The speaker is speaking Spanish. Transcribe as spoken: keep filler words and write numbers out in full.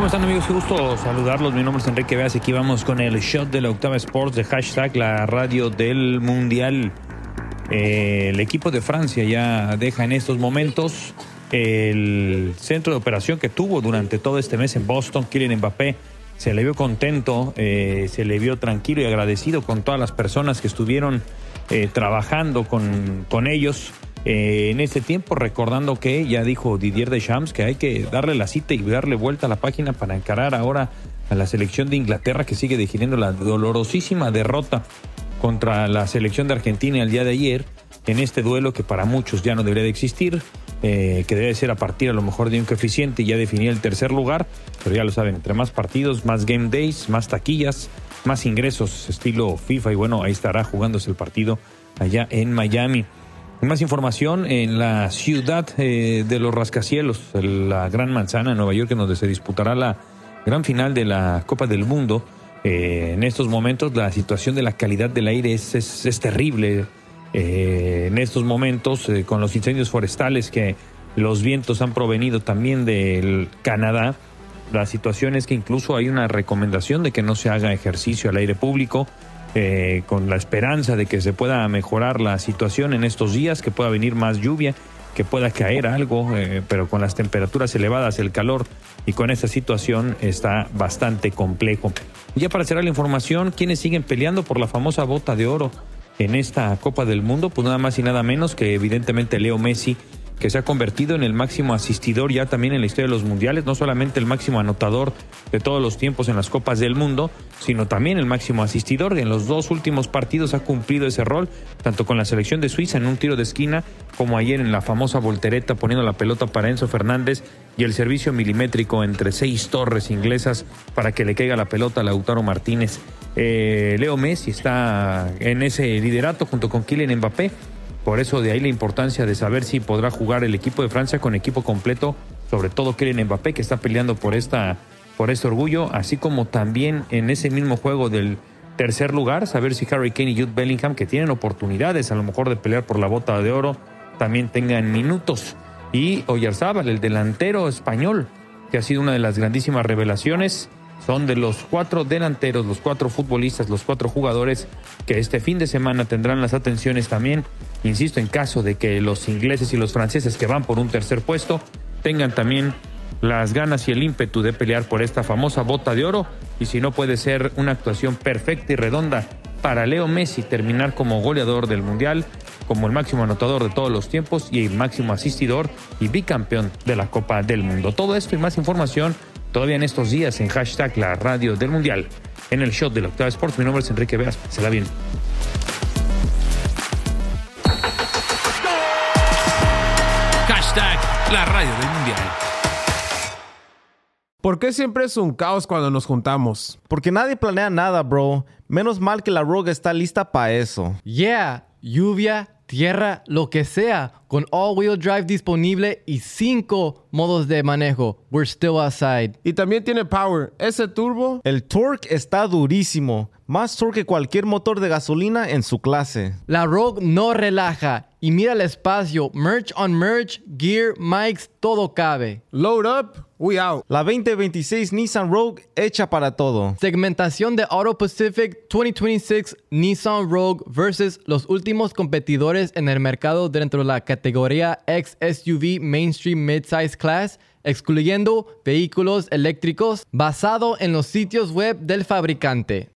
¿Cómo están, amigos? Qué gusto saludarlos. Mi nombre es Enrique Veas y aquí vamos con el shot de la Octava Sports de hashtag la radio del Mundial. Eh, el equipo de Francia ya deja en estos momentos el centro de operación que tuvo durante todo este mes en Boston. Kylian Mbappé se le vio contento, eh, se le vio tranquilo y agradecido con todas las personas que estuvieron eh, trabajando con, con ellos eh, en este tiempo, recordando que ya dijo Didier Deschamps que hay que darle la cita y darle vuelta a la página para encarar ahora a la selección de Inglaterra, que sigue digiriendo la dolorosísima derrota contra la selección de Argentina el día de ayer, en este duelo que para muchos ya no debería de existir, eh, que debe ser a partir a lo mejor de un coeficiente y ya definir el tercer lugar, pero ya lo saben, entre más partidos, más game days, más taquillas, más ingresos estilo FIFA, y bueno, ahí estará jugándose el partido allá en Miami. Más información en la ciudad eh, de los rascacielos, la Gran Manzana, Nueva York, en donde se disputará la gran final de la Copa del Mundo. Eh, en estos momentos la situación de la calidad del aire es, es, es terrible. Eh, en estos momentos, eh, con los incendios forestales que los vientos han provenido también del Canadá, la situación es que incluso hay una recomendación de que no se haga ejercicio al aire público, eh, con la esperanza de que se pueda mejorar la situación en estos días, que pueda venir más lluvia, que pueda caer algo, eh, pero con las temperaturas elevadas, el calor, y con esta situación está bastante complejo. Y ya para cerrar la información, ¿quiénes siguen peleando por la famosa bota de oro en esta Copa del Mundo? Pues nada más y nada menos que evidentemente Leo Messi, que se ha convertido en el máximo asistidor ya también en la historia de los mundiales, no solamente el máximo anotador de todos los tiempos en las Copas del Mundo, sino también el máximo asistidor. En los dos últimos partidos ha cumplido ese rol, tanto con la selección de Suiza en un tiro de esquina, como ayer en la famosa voltereta poniendo la pelota para Enzo Fernández, y el servicio milimétrico entre seis torres inglesas para que le caiga la pelota a Lautaro Martínez. Eh, Leo Messi está en ese liderato junto con Kylian Mbappé. Por eso de ahí la importancia de saber si podrá jugar el equipo de Francia con equipo completo, sobre todo Kylian Mbappé, que está peleando por esta, por este orgullo, así como también en ese mismo juego del tercer lugar, saber si Harry Kane y Jude Bellingham, que tienen oportunidades a lo mejor de pelear por la bota de oro, también tengan minutos. Y Oyarzabal, el delantero español, que ha sido una de las grandísimas revelaciones, son de los cuatro delanteros, los cuatro futbolistas, los cuatro jugadores que este fin de semana tendrán las atenciones también. Insisto, en caso de que los ingleses y los franceses, que van por un tercer puesto, tengan también las ganas y el ímpetu de pelear por esta famosa bota de oro, y si no, puede ser una actuación perfecta y redonda para Leo Messi terminar como goleador del Mundial, como el máximo anotador de todos los tiempos y el máximo asistidor y bicampeón de la Copa del Mundo. Todo esto y más información todavía en estos días en hashtag la radio del Mundial, en el shot de la Octava Sports. Mi nombre es Enrique Veas, se la bien. Hashtag la radio del Mundial. ¿Por qué siempre es un caos cuando nos juntamos? Porque nadie planea nada, bro. Menos mal que la Rogue está lista para eso. Yeah, lluvia, tierra, lo que sea, con all-wheel drive disponible y cinco modos de manejo. We're still outside. Y también tiene power. Ese turbo... El torque está durísimo. Más torque que cualquier motor de gasolina en su clase. La Rogue no relaja. Y mira el espacio. Merch on merch, gear, mics, todo cabe. Load up, we out. La veinte veintiséis Nissan Rogue hecha para todo. Segmentación de Auto Pacific veinte veintiséis Nissan Rogue versus los últimos competidores en el mercado dentro de la categoría X S U V Mainstream Midsize Class, excluyendo vehículos eléctricos, basado en los sitios web del fabricante.